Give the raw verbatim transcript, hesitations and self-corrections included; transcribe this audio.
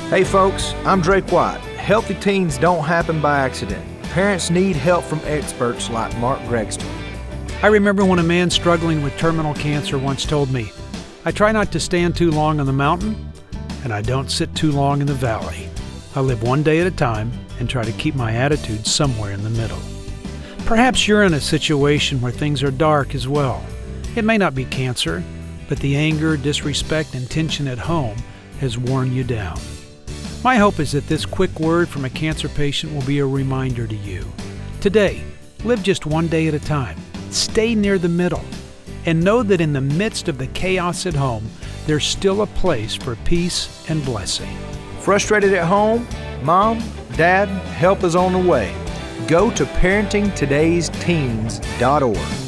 Hey folks, I'm Drake White. Healthy teens don't happen by accident. Parents need help from experts like Mark Gregson. I remember when a man struggling with terminal cancer once told me, I try not to stand too long on the mountain, and I don't sit too long in the valley. I live one day at a time and try to keep my attitude somewhere in the middle. Perhaps you're in a situation where things are dark as well. It may not be cancer, but the anger, disrespect, and tension at home has worn you down. My hope is that this quick word from a cancer patient will be a reminder to you. Today, live just one day at a time. Stay near the middle. And know that in the midst of the chaos at home, there's still a place for peace and blessing. Frustrated at home? Mom, Dad, help is on the way. Go to parenting todays teens dot org.